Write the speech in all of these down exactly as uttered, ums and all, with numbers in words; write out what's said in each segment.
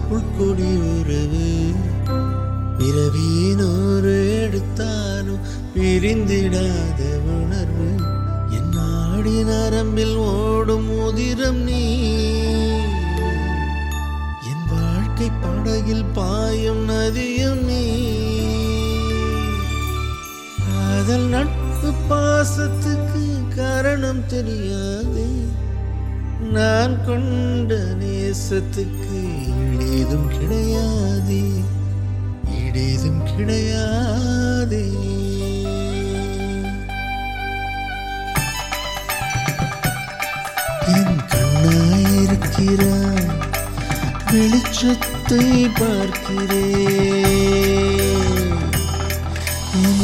தொப்புள் கொடி உறவு. பிறவியினோரு எடுத்தாலும் பிரிந்திடாத உணர்வு. என் நாடி நரம்பில் ஓடும் உதிரம் நீ. என் வாழ்க்கை படகில் பாயும் நதியும் நீ. காதல் நட்பு பாசத்துக்கு காரணம் தெரியாது. நான் கொண்ட நேசத்துக்கு ஈடேதும் கிடையாது, ஈடேதும் கிடையாது. என் கண்ணாயிருக்கிறாய், வெளிச்சத்தை பார்க்கிறேன். என்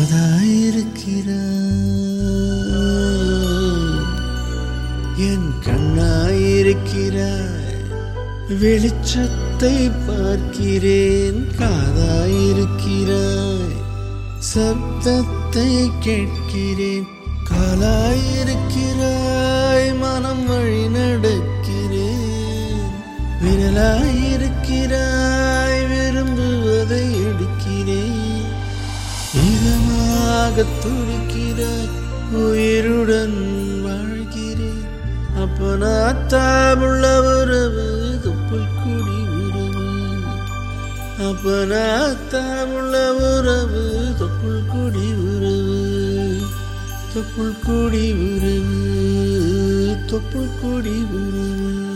காதாயிருக்கிறாய், என் கண்ணாயிருக்கிறாய், வெளிச்சத்தை பார்க்கிறேன். காதாயிருக்கிறாய், சப்தத்தை கேட்கிறேன். காலாயிருக்கிறாய், மனம் வழி நடக்கிறேன். விரலாயிருக்கிறாய், விரும்புவதை எடுக்கிறேன். இதமாக துடிக்கிறாய், உயிருடன் வாழ்கிறேன். அப்பனா தாமுள்ள உறவு, தொப்புள் கொடி உறவு. அப்பனா தாமுள்ள உறவு, தொப்புள் கொடி உறவு. தொப்புள் கொடி உறவு, தொப்புள் கொடி உறவு.